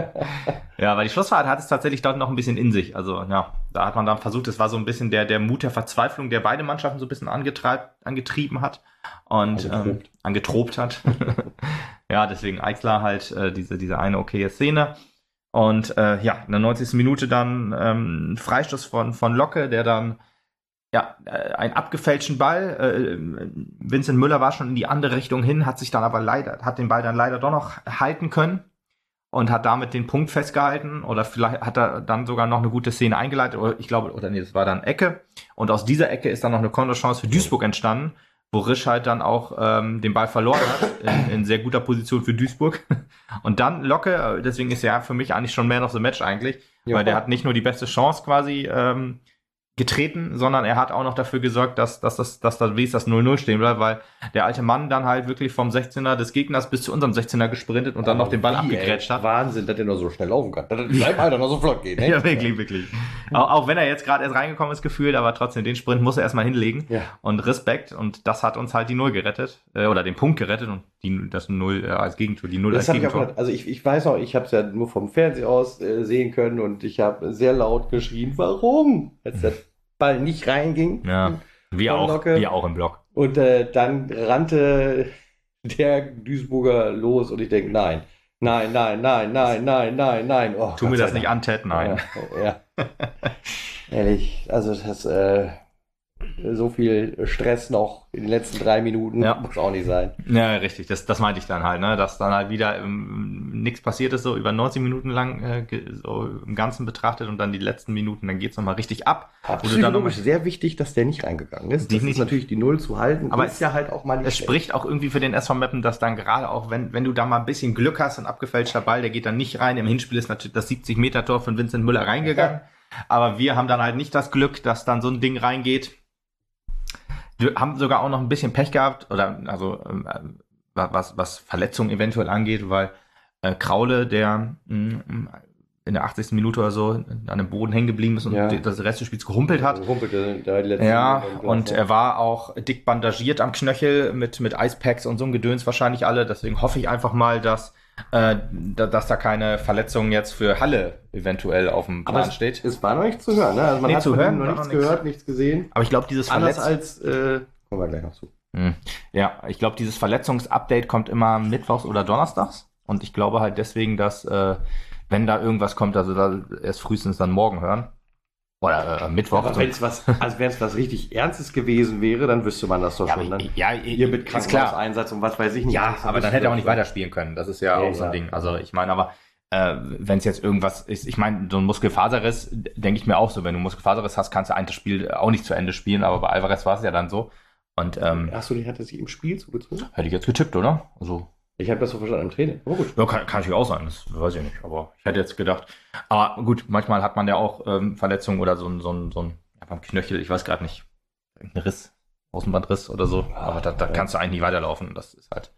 Ja, weil die Schlussfahrt hat es tatsächlich dort noch ein bisschen in sich. Also, ja, da hat man dann versucht, es war so ein bisschen der, der Mut der Verzweiflung, der beide Mannschaften so ein bisschen angetreib, angetrieben hat und Angetrobt. ähm, angetrobt hat. Ja, deswegen Eichsler halt äh, diese, diese eine okaye Szene. Und äh, ja, in der neunzigsten Minute dann ähm, Freistoß von, von Locke, der dann ja, äh, einen abgefälschten Ball. Äh, Vincent Müller war schon in die andere Richtung hin, hat sich dann aber leider, hat den Ball dann leider doch noch halten können und hat damit den Punkt festgehalten. Oder vielleicht hat er dann sogar noch eine gute Szene eingeleitet. Oder ich glaube, oder nee, das war dann Ecke. Und aus dieser Ecke ist dann noch eine Konterchance für Duisburg entstanden, wo Risch halt dann auch ähm, den Ball verloren hat, in, in sehr guter Position für Duisburg. Und dann Locke, deswegen ist er für mich eigentlich schon Man of the Match eigentlich, Ja. weil der hat nicht nur die beste Chance quasi ähm, getreten, sondern er hat auch noch dafür gesorgt, dass, dass, das, dass da wenigstens das null null stehen bleibt, weil der alte Mann dann halt wirklich vom sechzehner des Gegners bis zu unserem sechzehner gesprintet und dann noch den Ball Wie, abgegrätscht ey, hat. Wahnsinn, dass der noch so schnell laufen kann. Dass der Alter noch so flott geht. Ne? Ja, wirklich, wirklich. Auch, auch wenn er jetzt gerade erst reingekommen ist, gefühlt, aber trotzdem, den Sprint muss er erstmal hinlegen. Ja. Und Respekt. Und das hat uns halt die Null gerettet. Äh, oder den Punkt gerettet und die, das Null äh, als Gegentor, die Null Das als hab ich auch Gegentor. gedacht. Also ich, ich weiß noch, ich habe es ja nur vom Fernseher aus äh, sehen können und ich habe sehr laut geschrien, warum? Als der Ball nicht reinging. Ja, wir Von auch, Locke. wir auch im Block. Und äh, dann rannte der Duisburger los und ich denke, nein, nein, nein, nein, nein, nein, nein, nein. Oh, Tu mir Gott das sei nicht Dank. an, Ted, nein. Ja, ja. Ehrlich, also das, äh, so viel Stress noch in den letzten drei Minuten Ja. muss auch nicht sein. Ja, richtig, das, das meinte ich dann halt, ne, dass dann halt wieder ähm, nichts passiert ist, so über neunzig Minuten lang äh, ge- so im Ganzen betrachtet und dann die letzten Minuten, dann geht's nochmal richtig ab. Aber Wo du dann psychologisch noch- sehr wichtig, dass der nicht reingegangen ist. Das Definitiv. ist natürlich die Null zu halten. Aber ist es- ja halt auch mal nicht Es schlecht. spricht auch irgendwie für den S V Meppen, dass dann gerade auch, wenn, wenn du da mal ein bisschen Glück hast, ein abgefälschter Ball, der geht dann nicht rein. Im Hinspiel ist natürlich das siebzig Meter Tor von Vincent Müller reingegangen. Aber wir haben dann halt nicht das Glück, dass dann so ein Ding reingeht. Wir haben sogar auch noch ein bisschen Pech gehabt, oder also äh, was, was Verletzungen eventuell angeht, weil äh, Kraule, der mh, in der achtzigsten Minute oder so an dem Boden hängen geblieben ist und Ja. das Rest des Spiels gehumpelt hat. Humpelte da die letzten Ja, Minuten, und ja. er war auch dick bandagiert am Knöchel mit, mit Eispacks und so ein Gedöns wahrscheinlich alle. Deswegen hoffe ich einfach mal, dass, äh, da, dass da keine Verletzung jetzt für Halle eventuell auf dem Plan Aber es, steht. es war noch nicht zu hören, ne? Also man Nee, hat zu von hören ihm noch war nichts noch nichts. gehört, nichts gesehen. Aber ich glaube, dieses Anders Verletz- als, äh, kommen wir gleich noch zu. Hm. Ja, ich glaube, dieses Verletzungsupdate kommt immer mittwochs oder donnerstags. Und ich glaube halt deswegen, dass, äh, wenn da irgendwas kommt, also da erst frühestens dann morgen hören. Oder äh, Mittwoch. Aber wenn es was, also wenn es was richtig Ernstes gewesen wäre, dann wüsste man das doch ja, schon. aber, Dann ja, hier mit ist klar. Krankenhauseinsatz und was weiß ich nicht. Ja, alles, aber dann hätte er auch nicht weiterspielen können. Das ist ja, Ja, auch so ein ja. Ding. Also ich meine, aber äh, wenn es jetzt irgendwas ist, ich meine, so ein Muskelfaserriss, denke ich mir auch so, wenn du einen Muskelfaserriss hast, kannst du ein das Spiel auch nicht zu Ende spielen, aber bei Alvarez war es ja dann so. Und ähm, Achso, die hat er sich im Spiel zugezogen? hätte ich jetzt getippt, oder? Also Ich habe das so verstanden im Training. Aber gut. ja, kann, kann natürlich auch sein, das weiß ich nicht, aber ich hätte jetzt gedacht. Aber gut, manchmal hat man ja auch ähm, Verletzungen oder so ein, so ein, so ein ja, beim Knöchel, ich weiß gerade nicht, irgendein Riss, Außenbandriss oder so. Aber da, da ja. kannst du eigentlich nicht weiterlaufen. Das ist halt.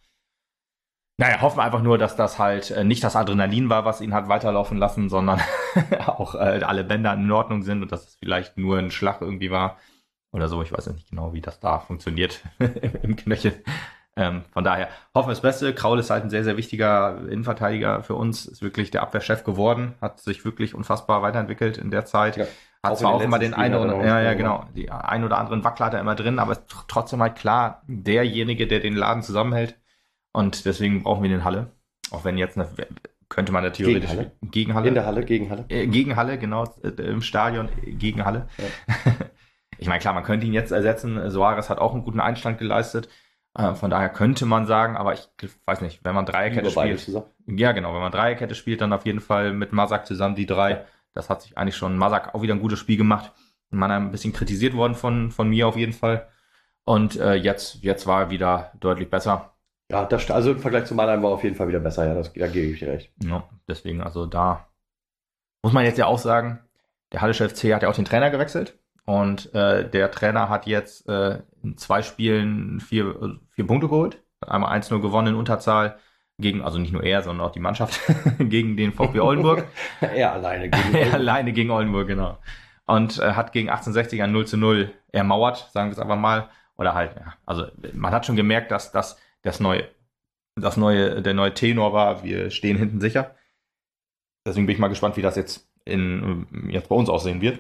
Naja, hoffen wir einfach nur, dass das halt äh, nicht das Adrenalin war, was ihn hat weiterlaufen lassen, sondern auch äh, alle Bänder in Ordnung sind und dass es vielleicht nur ein Schlag irgendwie war oder so. Ich weiß ja nicht genau, wie das da funktioniert im Knöchel. Ähm, von daher hoffen wir das Beste. Kraul ist halt ein sehr, sehr wichtiger Innenverteidiger für uns. Ist wirklich der Abwehrchef geworden. Hat sich wirklich unfassbar weiterentwickelt in der Zeit. Ja. Hat Auch zwar in auch den immer letzten den einen Spielen oder hat er ja, noch ja, was genau, die ein oder anderen Wackler hat er immer drin, aber ist tr- trotzdem halt klar derjenige, der den Laden zusammenhält. Und deswegen brauchen wir den Halle. Auch wenn jetzt eine, könnte man da theoretisch Gegen Halle? gegen Halle. In der Halle, gegen Halle. Äh, gegen Halle, genau, äh, im Stadion äh, gegen Halle. Ja. Ich meine, klar, man könnte ihn jetzt ersetzen. Suarez hat auch einen guten Einstand geleistet. Äh, von daher könnte man sagen, aber ich weiß nicht, wenn man Dreierkette Lieber beide spielt. zusammen. Ja, genau, wenn man Dreierkette spielt, dann auf jeden Fall mit Masak zusammen die drei. Ja. Das hat sich eigentlich schon Masak auch wieder ein gutes Spiel gemacht. Man ein bisschen kritisiert worden von, von mir auf jeden Fall. Und äh, jetzt, jetzt war er wieder deutlich besser. Ja, das, also im Vergleich zu Mannheim war auf jeden Fall wieder besser. Ja, das, da gebe ich dir recht. Ja, deswegen, also da muss man jetzt ja auch sagen, der Hallische F C hat ja auch den Trainer gewechselt. Und äh, der Trainer hat jetzt äh, in zwei Spielen vier, vier Punkte geholt. Einmal eins null gewonnen in Unterzahl gegen, also nicht nur er, sondern auch die Mannschaft gegen den VfB Oldenburg. Er alleine gegen er alleine gegen Oldenburg, genau. Und äh, hat gegen achtzehnhundertsechzig ein null zu null ermauert, sagen wir es einfach mal. Oder halt, ja, also man hat schon gemerkt, dass das das neue, das neue, der neue Tenor war, wir stehen hinten sicher. Deswegen bin ich mal gespannt, wie das jetzt in jetzt bei uns aussehen wird.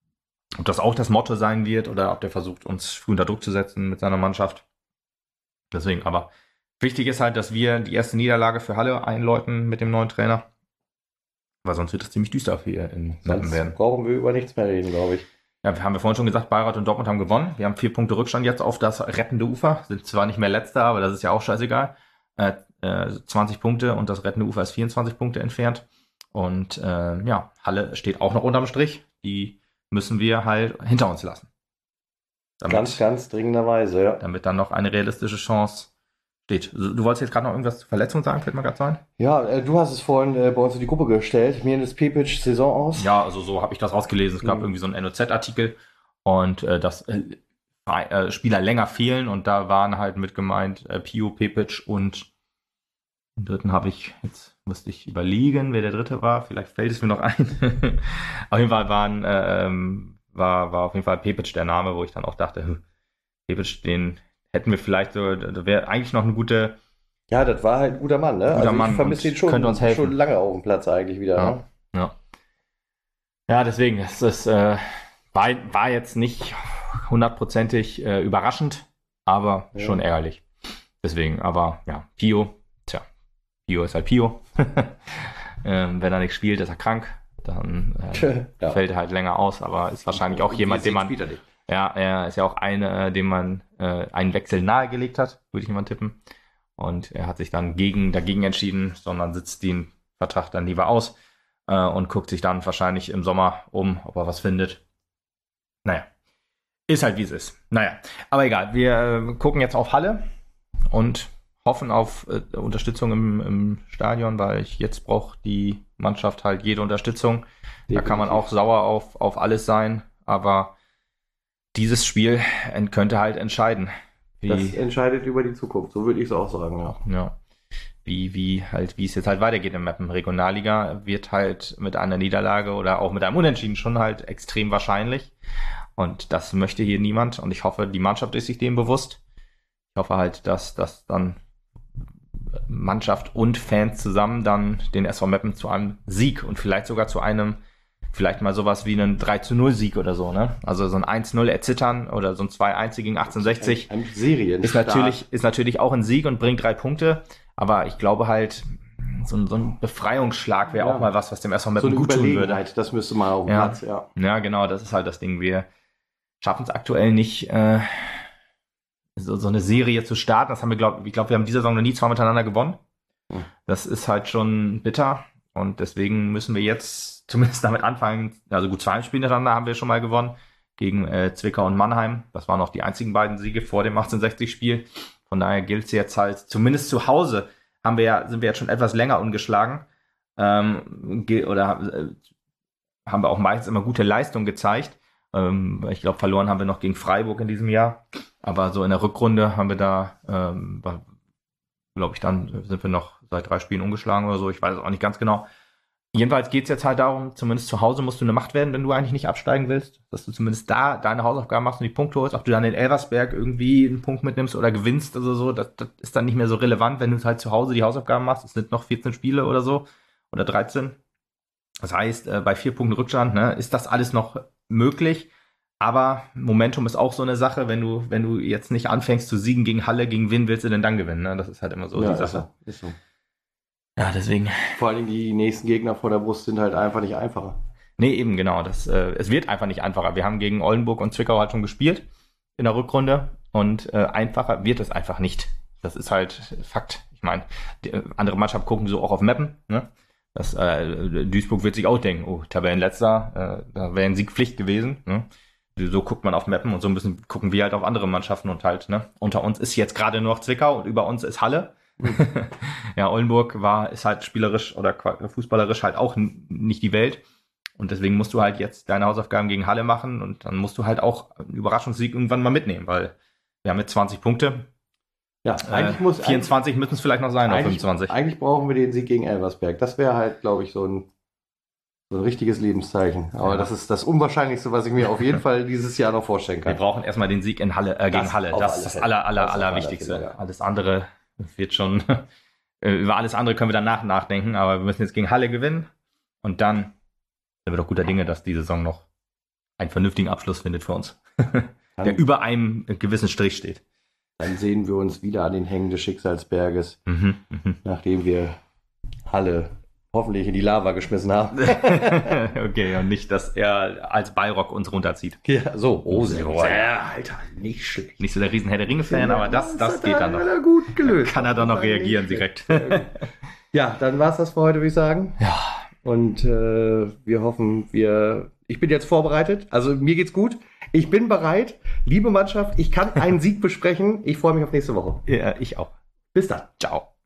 Ob das auch das Motto sein wird oder ob der versucht, uns früh unter Druck zu setzen mit seiner Mannschaft. Deswegen, aber wichtig ist halt, dass wir die erste Niederlage für Halle einläuten mit dem neuen Trainer. Weil sonst wird es ziemlich düster hier in Meppen werden. Brauchen wir über nichts mehr reden, glaube ich. Ja, wir haben wir vorhin schon gesagt, Bayreuth und Dortmund haben gewonnen. Wir haben vier Punkte Rückstand jetzt auf das rettende Ufer. Sind zwar nicht mehr Letzter, aber das ist ja auch scheißegal. Äh, äh, zwanzig Punkte und das rettende Ufer ist vierundzwanzig Punkte entfernt. Und äh, ja, Halle steht auch noch unterm Strich. Die müssen wir halt hinter uns lassen. Damit, Ganz, ganz dringenderweise, ja. damit dann noch eine realistische Chance steht. Du wolltest jetzt gerade noch irgendwas zur Verletzung sagen, fällt mir gerade ein? Ja, äh, du hast es vorhin äh, bei uns in die Gruppe gestellt. Mir ist Pepic Saison aus. Ja, also so habe ich das rausgelesen. Es gab Mhm. irgendwie so einen N O Z-Artikel und äh, dass äh, äh, Spieler länger fehlen und da waren halt mit gemeint äh, Pio, Pepic und den dritten habe ich, jetzt musste ich überlegen, wer der dritte war. Vielleicht fällt es mir noch ein. Auf jeden Fall waren, äh, ähm, war, war auf jeden Fall Pepic der Name, wo ich dann auch dachte, hm, Pepic, den hätten wir vielleicht so, da wäre eigentlich noch eine gute. Ja, das war halt ein guter Mann, ne? Guter also Mann ich vermisse und ihn schon, könnte uns helfen. schon lange auf dem Platz eigentlich wieder. Ja. Ne? Ja. Ja, deswegen, es ist, äh, war, war jetzt nicht hundertprozentig äh, überraschend, aber Ja. schon ärgerlich. Deswegen, aber ja, Pio, tja, Pio ist halt Pio. ähm, wenn er nicht spielt, ist er krank. Dann äh, Ja. fällt er halt länger aus, aber ist wahrscheinlich auch jemand, den man, Spielt er nicht. ja, er ist ja auch einer, dem man äh, einen Wechsel nahegelegt hat, würde ich mal tippen. Und er hat sich dann gegen, dagegen entschieden, sondern sitzt den Vertrag dann lieber aus äh, und guckt sich dann wahrscheinlich im Sommer um, ob er was findet. Naja, ist halt wie es ist. Naja, aber egal, wir äh, gucken jetzt auf Halle und hoffen auf äh, Unterstützung im, im Stadion, weil ich jetzt brauche die Mannschaft halt jede Unterstützung. Definitiv. Da kann man auch sauer auf, auf alles sein, aber dieses Spiel könnte halt entscheiden. Wie, das entscheidet über die Zukunft, so würde ich es auch sagen, ja. Ja. Wie, wie halt, wie es jetzt halt weitergeht im Meppen. Regionalliga wird halt mit einer Niederlage oder auch mit einem Unentschieden schon halt extrem wahrscheinlich. Und das möchte hier niemand. Und ich hoffe, die Mannschaft ist sich dem bewusst. Ich hoffe halt, dass, dass dann Mannschaft und Fans zusammen dann den S V Meppen zu einem Sieg und vielleicht sogar zu einem, vielleicht mal sowas wie einen drei zu null Sieg oder so, ne? Also so ein eins null erzittern oder so ein zwei eins gegen achtzehnhundertsechzig ein, ein Serien ist natürlich, ist natürlich auch ein Sieg und bringt drei Punkte. Aber ich glaube halt, so ein, so ein Befreiungsschlag wäre ja auch mal was, was dem S V Meppen so gut tun würde. Das müsste mal auf dem ja. Platz, ja. Ja, genau, das ist halt das Ding. Wir schaffen es aktuell nicht, äh, so, so eine Serie zu starten. Das haben wir, glaube ich, glaube, wir haben diese Saison noch nie zwei miteinander gewonnen. Hm. Das ist halt schon bitter. Und deswegen müssen wir jetzt zumindest damit anfangen. Also gut, zwei Spiele miteinander haben wir schon mal gewonnen. Gegen äh, Zwickau und Mannheim. Das waren auch die einzigen beiden Siege vor dem achtzehnhundertsechzig-Spiel. Von daher gilt es jetzt halt, zumindest zu Hause haben wir ja, sind wir jetzt schon etwas länger ungeschlagen. Ähm, oder äh, haben wir auch meistens immer gute Leistung gezeigt. Ähm, ich glaube, verloren haben wir noch gegen Freiburg in diesem Jahr. Aber so in der Rückrunde haben wir da, ähm, glaube ich, dann sind wir noch seit drei Spielen ungeschlagen oder so. Ich weiß es auch nicht ganz genau. Jedenfalls geht es jetzt halt darum, zumindest zu Hause musst du eine Macht werden, wenn du eigentlich nicht absteigen willst. Dass du zumindest da deine Hausaufgaben machst und die Punkte holst. Ob du dann in Elversberg irgendwie einen Punkt mitnimmst oder gewinnst oder so, das, das ist dann nicht mehr so relevant, wenn du halt zu Hause die Hausaufgaben machst. Es sind noch vierzehn Spiele oder so oder dreizehn. Das heißt, äh, bei vier Punkten Rückstand, ne, ist das alles noch möglich. Aber Momentum ist auch so eine Sache, wenn du, wenn du jetzt nicht anfängst zu siegen gegen Halle, gegen wen willst du denn dann gewinnen? Ne? Das ist halt immer so ja, die Sache. Ist so. Ist so. Ja, deswegen. Vor allem die nächsten Gegner vor der Brust sind halt einfach nicht einfacher. Nee, eben genau. Das, äh, es wird einfach nicht einfacher. Wir haben gegen Oldenburg und Zwickau halt schon gespielt in der Rückrunde und äh, einfacher wird es einfach nicht. Das ist halt Fakt. Ich meine, andere Mannschaften gucken so auch auf Meppen. Ne? Das, äh, Duisburg wird sich auch denken, oh, Tabellenletzter, äh, da wäre ein Sieg Pflicht gewesen. Ne? So guckt man auf Meppen und so müssen gucken wir halt auf andere Mannschaften und halt, ne? Unter uns ist jetzt gerade nur noch Zwickau und über uns ist Halle. Ja, Oldenburg war, ist halt spielerisch oder fußballerisch halt auch n- nicht die Welt. Und deswegen musst du halt jetzt deine Hausaufgaben gegen Halle machen und dann musst du halt auch einen Überraschungssieg irgendwann mal mitnehmen, weil wir haben jetzt zwanzig Punkte. Ja, eigentlich äh, muss vierundzwanzig müssen es vielleicht noch sein, oder fünfundzwanzig. Eigentlich brauchen wir den Sieg gegen Elversberg. Das wäre halt, glaube ich, so ein, so ein richtiges Lebenszeichen. Aber ja. Das ist das Unwahrscheinlichste, was ich mir auf jeden Fall dieses Jahr noch vorstellen kann. Wir brauchen erstmal den Sieg in Halle, äh, gegen das Halle. Das ist das aller, aller, das aller Wichtigste. Fälle, ja. Alles andere wird schon, über alles andere können wir danach nachdenken, aber wir müssen jetzt gegen Halle gewinnen und dann sind wir doch guter Dinge, dass die Saison noch einen vernünftigen Abschluss findet für uns. Der über einem gewissen Strich steht. Dann sehen wir uns wieder an den Hängen des Schicksalsberges, mhm, mh. nachdem wir Halle hoffentlich in die Lava geschmissen haben. Okay, und nicht, dass er als Bayrock uns runterzieht. Ja, so. Oh, sehr, sehr, Alter, nicht schlecht. Nicht so der riesen Herr der Ringe-Fan, ja, aber das, das, das geht dann noch. Er gut gelöst. Kann er dann noch reagieren direkt. Ja, dann war's das für heute, würde ich sagen. Ja. Und äh, wir hoffen, wir... Ich bin jetzt vorbereitet, also mir geht's gut. Ich bin bereit. Liebe Mannschaft, ich kann einen Sieg besprechen. Ich freue mich auf nächste Woche. Ja, ich auch. Bis dann. Ciao.